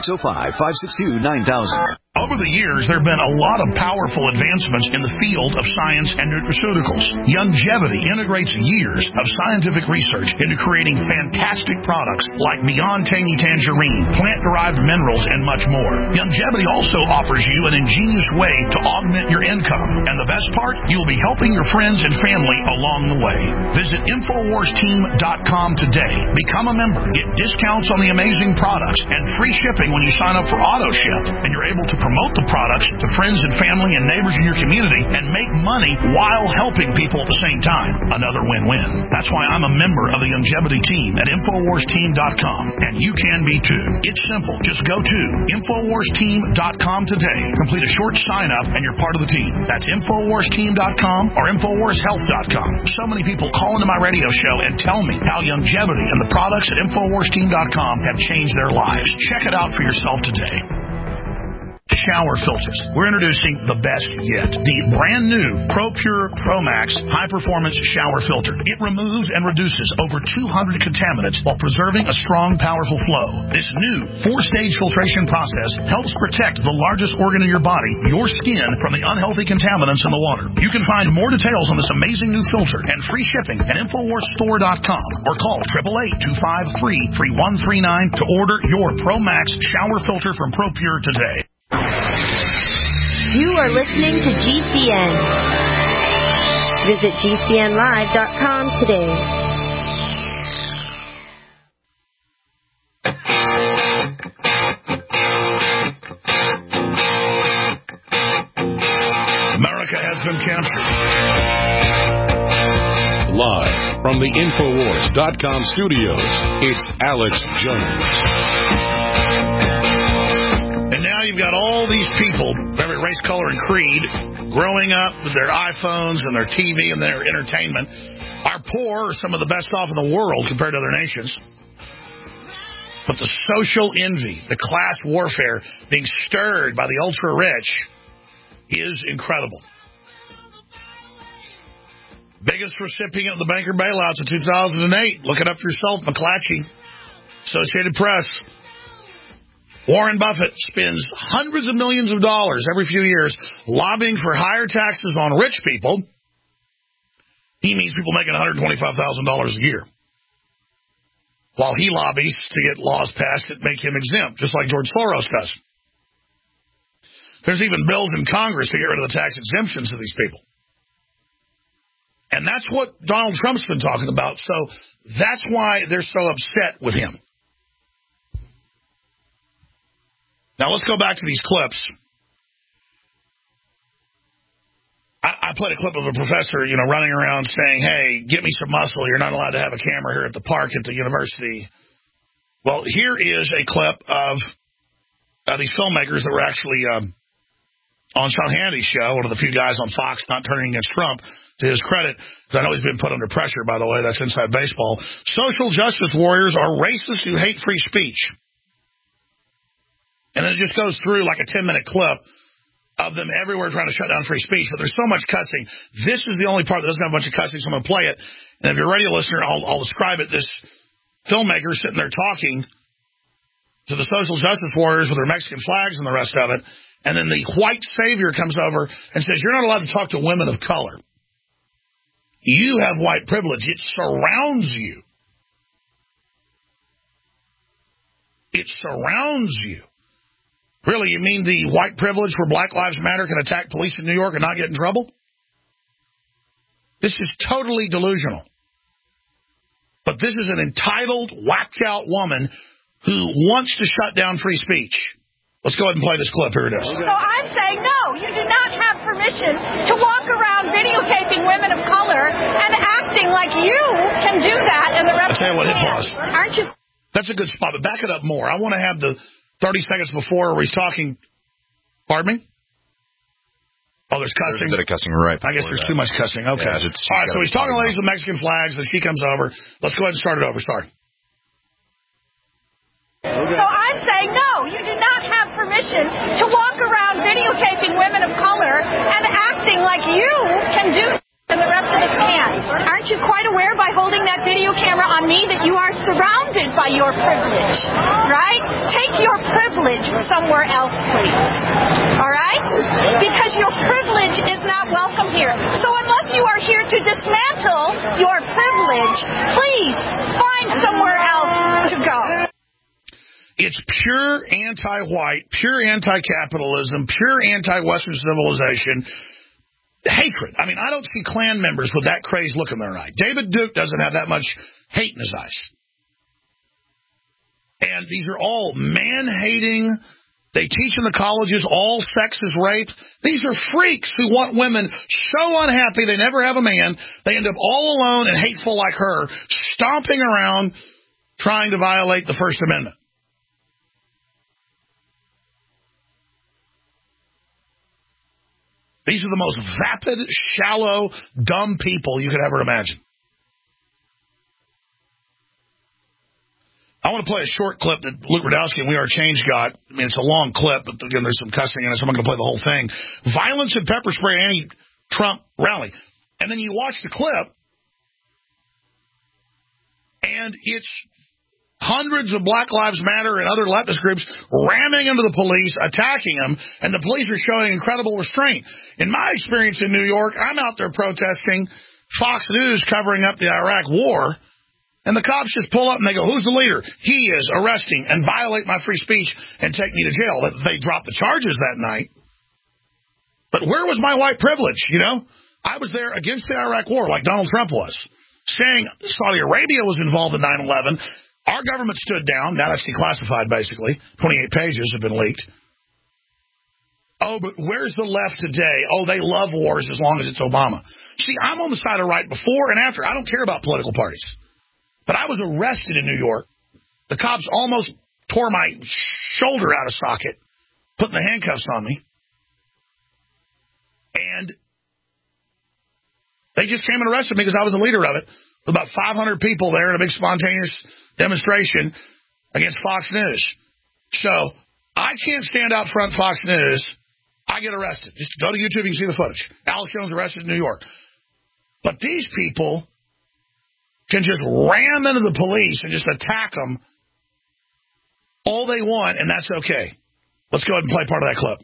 1-605-562-9000. Over the years, there have been a lot of powerful advancements in the field of science and nutraceuticals. Youngevity integrates years of scientific research into creating fantastic products like Beyond Tangy Tangerine, plant-derived minerals, and much more. Youngevity also offers you an ingenious way to augment your income. And the best part, you'll be helping your friends and family along the way. Visit InfoWarsTeam.com today. Become a member. Get discounts on the amazing products and free shipping when you sign up for AutoShip. And you're able to promote the products to friends and family and neighbors in your community and make money while helping people at the same time. Another win-win. That's why I'm a member of the Youngevity team at InfoWarsTeam.com, and you can be too. It's simple. Just go to InfoWarsTeam.com today. Complete a short sign-up and you're part of the team. That's InfoWarsTeam.com or InfoWarsHealth.com. So many people call into my radio show and tell me how Youngevity and the products at InfoWarsTeam.com have changed their lives. Check it out for yourself today. Shower filters. We're introducing the best yet. The brand new ProPure ProMax high-performance shower filter. It removes and reduces over 200 contaminants while preserving a strong, powerful flow. This new 4-stage filtration process helps protect the largest organ in your body, your skin, from the unhealthy contaminants in the water. You can find more details on this amazing new filter and free shipping at InfoWarsStore.com or call 888-253-3139 to order your ProMax shower filter from ProPure today. You are listening to GCN. Visit GCNlive.com today. America has been captured. Live from the Infowars.com studios, it's Alex Jones. And now you've got all these people, every race, color, and creed, growing up with their iPhones and their TV and their entertainment, are poor, or some of the best off in the world compared to other nations. But the social envy, the class warfare being stirred by the ultra-rich is incredible. Biggest recipient of the banker bailouts in 2008. Look it up yourself, McClatchy, Associated Press. Warren Buffett spends hundreds of millions of dollars every few years lobbying for higher taxes on rich people. He means people making $125,000 a year. While he lobbies to get laws passed that make him exempt, just like George Soros does. There's even bills in Congress to get rid of the tax exemptions to these people. And that's what Donald Trump's been talking about. So that's why they're so upset with him. Now, let's go back to these clips. I played a clip of a professor, running around saying, hey, get me some muscle. You're not allowed to have a camera here at the park at the university. Well, here is a clip of these filmmakers that were actually on Sean Hannity's show, one of the few guys on Fox not turning against Trump, to his credit. Because I know he's been put under pressure, by the way. That's inside baseball. Social justice warriors are racists who hate free speech. And then it just goes through like a 10-minute clip of them everywhere trying to shut down free speech. But there's so much cussing. This is the only part that doesn't have a bunch of cussing, so I'm going to play it. And if you're a radio listener, I'll describe it. This filmmaker sitting there talking to the social justice warriors with their Mexican flags and the rest of it. And then the white savior comes over and says, you're not allowed to talk to women of color. You have white privilege. It surrounds you. It surrounds you. Really, you mean the white privilege where Black Lives Matter can attack police in New York and not get in trouble? This is totally delusional. But this is an entitled, whacked-out woman who wants to shut down free speech. Let's go ahead and play this clip. Here it is. So I'm saying, no, you do not have permission to walk around videotaping women of color and acting like you can do that and the rest of us can't. Aren't you? That's a good spot, but back it up more. I want to have the 30 seconds before where he's talking. Pardon me? Oh, there's cussing. There's a bit of cussing right. I guess there's too much cussing. Okay. Yeah, all right, so he's talking to ladies with Mexican flags, and she comes over. Let's go ahead and start it over. Sorry. Okay. So I'm saying, no, you do not have permission to walk around videotaping women of color and acting like you can do and the rest of us can't. Aren't you quite aware by holding that video camera on me that you are surrounded by your privilege, right? Take your privilege somewhere else, please. All right? Because your privilege is not welcome here. So unless you are here to dismantle your privilege, please find somewhere else to go. It's pure anti-white, pure anti-capitalism, pure anti-Western civilization hatred. I mean, I don't see Klan members with that crazed look in their eye. David Duke doesn't have that much hate in his eyes. And these are all man-hating. They teach in the colleges all sex is rape. These are freaks who want women so unhappy they never have a man. They end up all alone and hateful like her, stomping around trying to violate the First Amendment. These are the most vapid, shallow, dumb people you could ever imagine. I want to play a short clip that Luke Rudkowski and We Are Change got. I mean, it's a long clip, but again, there's some cussing in it, so I'm not going to play the whole thing. Violence and pepper spray anti-Trump rally. And then you watch the clip, and it's hundreds of Black Lives Matter and other leftist groups ramming into the police, attacking them, and the police are showing incredible restraint. In my experience in New York, I'm out there protesting, Fox News covering up the Iraq war, and the cops just pull up and they go, who's the leader? He is, arresting and violate my free speech and take me to jail. They dropped the charges that night. But where was my white privilege, you know? I was there against the Iraq war like Donald Trump was, saying Saudi Arabia was involved in 9/11. Our government stood down. Now that's declassified, basically. 28 pages have been leaked. Oh, but where's the left today? Oh, they love wars as long as it's Obama. See, I'm on the side of right before and after. I don't care about political parties. But I was arrested in New York. The cops almost tore my shoulder out of socket, putting the handcuffs on me. And they just came and arrested me because I was the leader of it. About 500 people there in a big spontaneous demonstration against Fox News. So I can't stand out front Fox News. I get arrested. Just go to YouTube, you can see the footage. Alex Jones arrested in New York. But these people can just ram into the police and just attack them all they want, and that's okay. Let's go ahead and play part of that clip.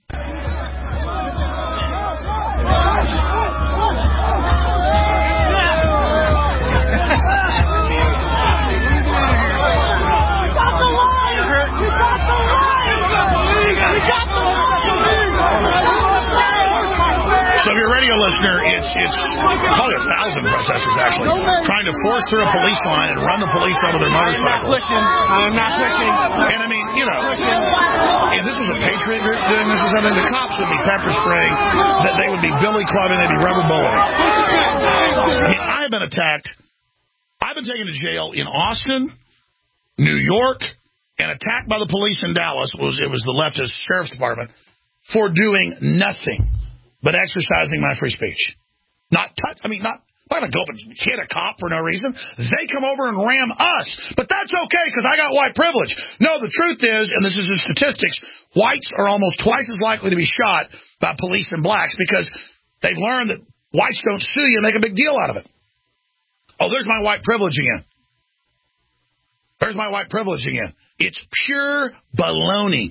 So if you're a radio listener, it's probably 1,000 protesters, actually, trying to force through a police line and run the police over their motorcycles. I'm not pushing. And I mean, you know, if this was a patriot group doing this or something, the cops would be pepper spraying, that they would be billy clubbing, they'd be rubber bulleting. I mean, I've been attacked. I've been taken to jail in Austin, New York, and attacked by the police in Dallas. It was the leftist sheriff's department for doing nothing but exercising my free speech. I'm not going to go up and hit a cop for no reason. They come over and ram us. But that's okay because I got white privilege. No, the truth is, and this is in statistics, whites are almost twice as likely to be shot by police than blacks because they've learned that whites don't sue you and make a big deal out of it. Oh, there's my white privilege again. There's my white privilege again. It's pure baloney.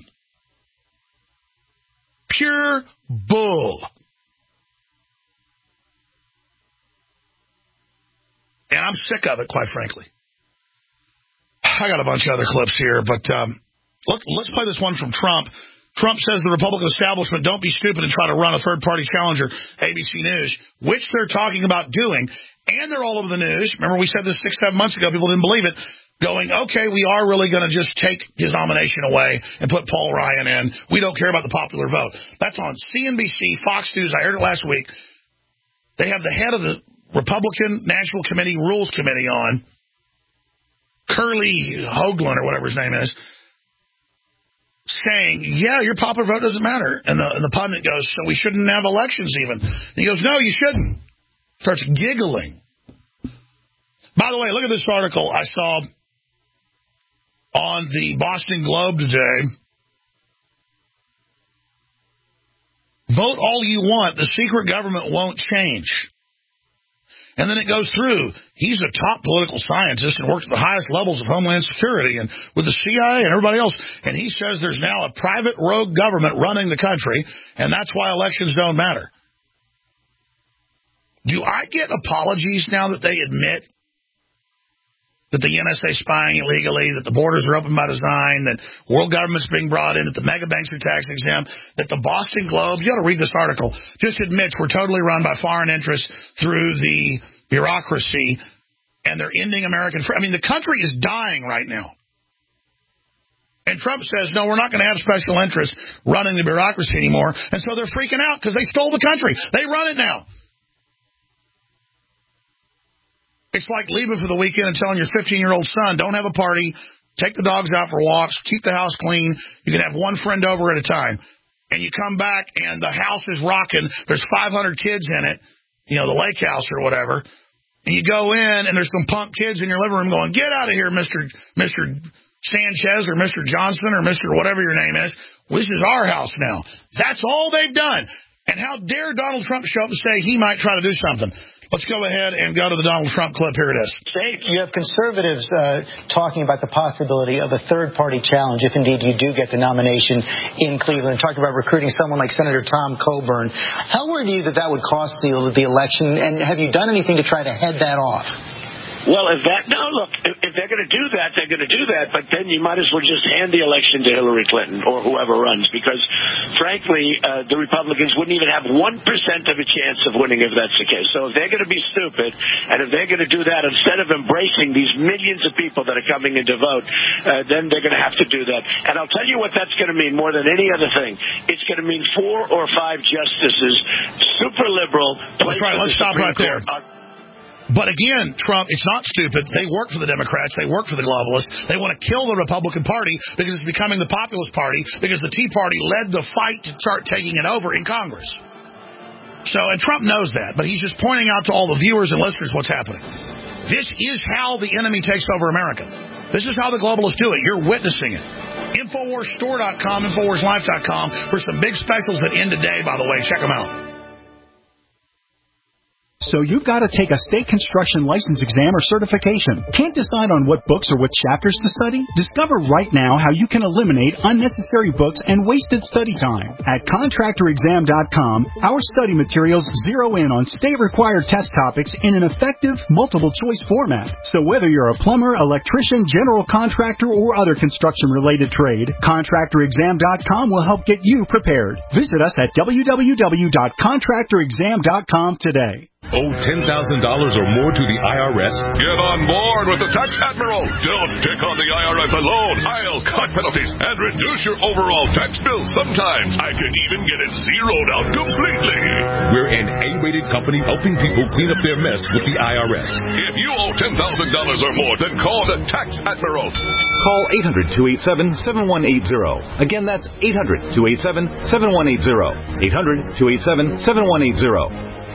Pure bull. And I'm sick of it, quite frankly. I got a bunch of other clips here, but let's play this one from Trump Trump says the Republican establishment don't be stupid and try to run a third-party challenger, ABC News, which they're talking about doing. And they're all over the news. Remember, we said this 6-7 months ago. People didn't believe it. Going, okay, we are really going to just take his nomination away and put Paul Ryan in. We don't care about the popular vote. That's on CNBC, Fox News. I heard it last week. They have the head of the Republican National Committee Rules Committee on, Curly Hoagland or whatever his name is, saying, yeah, your popular vote doesn't matter. And the pundit goes, so we shouldn't have elections even. And he goes, no, you shouldn't. Starts giggling. By the way, look at this article I saw on the Boston Globe today. Vote all you want. The secret government won't change. And then it goes through. He's a top political scientist and works at the highest levels of Homeland Security and with the CIA and everybody else. And he says there's now a private rogue government running the country, and that's why elections don't matter. Do I get apologies now that they admit that the NSA spying illegally, that the borders are open by design, that world government's being brought in, that the mega banks are tax exempt, that the Boston Globe, you got to read this article, just admits we're totally run by foreign interests through the bureaucracy, and they're ending American freedom. I mean, the country is dying right now. And Trump says, no, we're not going to have special interests running the bureaucracy anymore. And so they're freaking out because they stole the country. They run it now. It's like leaving for the weekend and telling your 15-year-old son, don't have a party, take the dogs out for walks, keep the house clean. You can have one friend over at a time. And you come back and the house is rocking. There's 500 kids in it, you know, the lake house or whatever. And you go in and there's some punk kids in your living room going, get out of here, Mr. Sanchez or Mr. Johnson or Mr. whatever your name is. Well, this is our house now. That's all they've done. And how dare Donald Trump show up and say he might try to do something? Let's go ahead and go to the Donald Trump clip. Here it is. You have conservatives talking about the possibility of a third-party challenge if indeed you do get the nomination in Cleveland, talking about recruiting someone like Senator Tom Coburn. How worried are you that that would cost the election, and have you done anything to try to head that off? Well, if they're going to do that, they're going to do that, but then you might as well just hand the election to Hillary Clinton or whoever runs, because, frankly, the Republicans wouldn't even have 1% of a chance of winning if that's the case. So if they're going to be stupid, and if they're going to do that, instead of embracing these millions of people that are coming in to vote, then they're going to have to do that. And I'll tell you what that's going to mean more than any other thing. It's going to mean 4 or 5 justices, super liberal. That's right. Let's stop right there. But again, Trump, it's not stupid. They work for the Democrats. They work for the globalists. They want to kill the Republican Party because it's becoming the populist party, because the Tea Party led the fight to start taking it over in Congress. So, and Trump knows that, but he's just pointing out to all the viewers and listeners what's happening. This is how the enemy takes over America. This is how the globalists do it. You're witnessing it. InfoWarsStore.com, InfoWarsLife.com for some big specials that end today, by the way. Check them out. So you've got to take a state construction license exam or certification. Can't decide on what books or what chapters to study? Discover right now how you can eliminate unnecessary books and wasted study time. At ContractorExam.com, our study materials zero in on state-required test topics in an effective, multiple-choice format. So whether you're a plumber, electrician, general contractor, or other construction-related trade, ContractorExam.com will help get you prepared. Visit us at www.ContractorExam.com today. Owe $10,000 or more to the IRS? Get on board with the Tax Admiral. Don't take on the IRS alone. I'll cut penalties and reduce your overall tax bill. Sometimes I can even get it zeroed out completely. We're an A-rated company helping people clean up their mess with the IRS. If you owe $10,000 or more, then call the Tax Admiral. Call 800-287-7180. Again, that's 800-287-7180. 800-287-7180.